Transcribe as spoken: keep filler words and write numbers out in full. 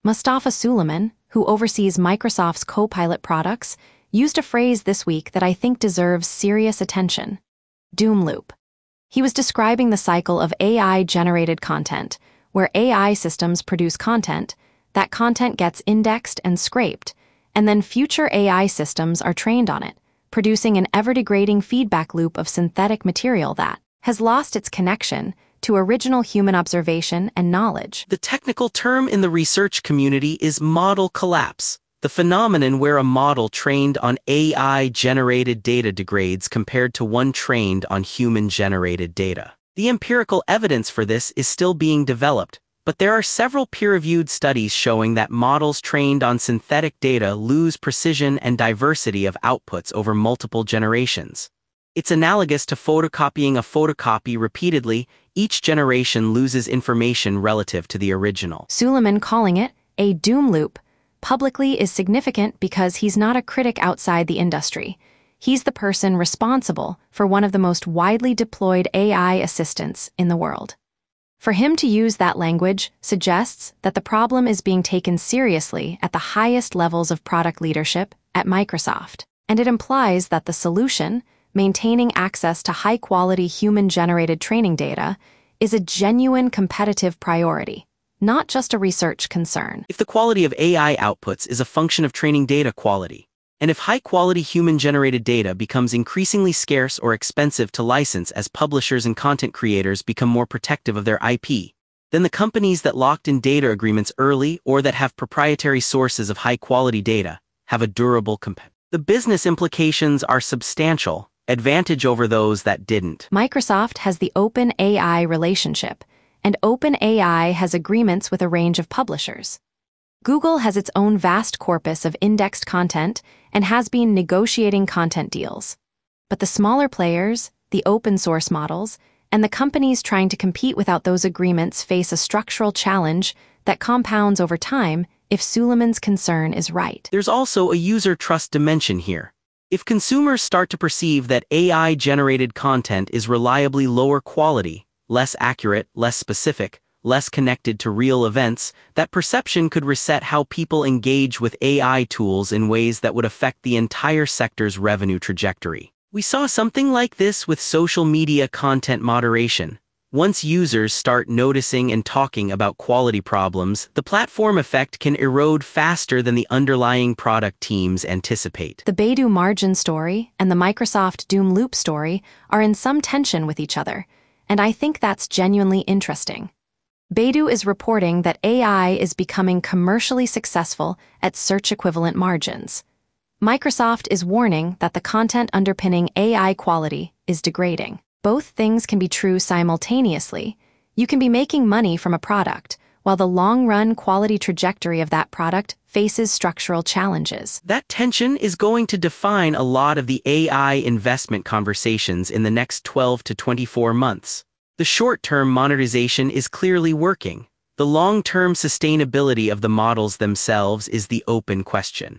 Mustafa Suleyman, who oversees Microsoft's Copilot products, used a phrase this week that I think deserves serious attention: doom loop. He was describing the cycle of A I-generated content, where A I systems produce content, that content gets indexed and scraped, and then future A I systems are trained on it, producing an ever-degrading feedback loop of synthetic material that has lost its connection to original human observation and knowledge. The technical term in the research community is model collapse, the phenomenon where a model trained on A I-generated data degrades compared to one trained on human-generated data. The empirical evidence for this is still being developed, but there are several peer-reviewed studies showing that models trained on synthetic data lose precision and diversity of outputs over multiple generations. It's analogous to photocopying a photocopy repeatedly. Each generation loses information relative to the original. Suleyman calling it a doom loop publicly is significant because he's not a critic outside the industry. He's the person responsible for one of the most widely deployed A I assistants in the world. For him to use that language suggests that the problem is being taken seriously at the highest levels of product leadership at Microsoft, and it implies that the solution, maintaining access to high-quality human-generated training data, is a genuine competitive priority, not just a research concern. If the quality of A I outputs is a function of training data quality, and if high-quality human-generated data becomes increasingly scarce or expensive to license as publishers and content creators become more protective of their I P, then the companies that locked in data agreements early or that have proprietary sources of high-quality data have a durable competitive. The business implications are substantial. Advantage over those that didn't. Microsoft has the OpenAI relationship, and OpenAI has agreements with a range of publishers. Google has its own vast corpus of indexed content and has been negotiating content deals. But the smaller players, the open-source models, and the companies trying to compete without those agreements face a structural challenge that compounds over time if Suleyman's concern is right. There's also a user trust dimension here. If consumers start to perceive that A I-generated content is reliably lower quality, less accurate, less specific, less connected to real events, that perception could reset how people engage with A I tools in ways that would affect the entire sector's revenue trajectory. We saw something like this with social media content moderation. Once users start noticing and talking about quality problems, the platform effect can erode faster than the underlying product teams anticipate. The Baidu margin story and the Microsoft doom loop story are in some tension with each other, and I think that's genuinely interesting. Baidu is reporting that A I is becoming commercially successful at search-equivalent margins. Microsoft is warning that the content underpinning A I quality is degrading. Both things can be true simultaneously. You can be making money from a product, while the long-run quality trajectory of that product faces structural challenges. That tension is going to define a lot of the A I investment conversations in the next twelve to twenty-four months. The short-term monetization is clearly working. The long-term sustainability of the models themselves is the open question.